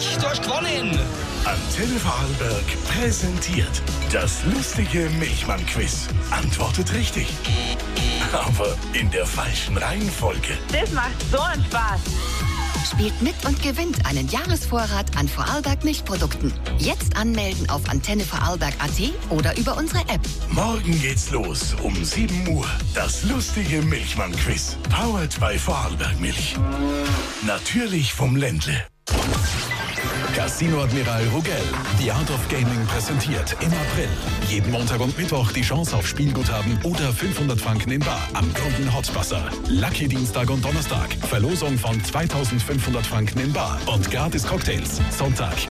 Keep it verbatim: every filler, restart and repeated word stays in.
du hast gewonnen. Antenne Vorarlberg präsentiert das lustige Milchmann-Quiz. Antwortet richtig. Aber in der falschen Reihenfolge. Das macht so einen Spaß. Spielt mit und gewinnt einen Jahresvorrat an Vorarlberg Milchprodukten. Jetzt anmelden auf antenne vorarlberg punkt at oder über unsere App. Morgen geht's los um sieben Uhr. Das lustige Milchmann-Quiz. Powered by Vorarlberg Milch. Natürlich vom Ländle. Casino Admiral Rugell, The Art of Gaming präsentiert im April. Jeden Montag und Mittwoch die Chance auf Spielguthaben oder fünfhundert Franken in Bar am Golden Hot Buzzer. Lucky Dienstag und Donnerstag. Verlosung von zweitausendfünfhundert Franken in Bar und gratis Cocktails. Sonntag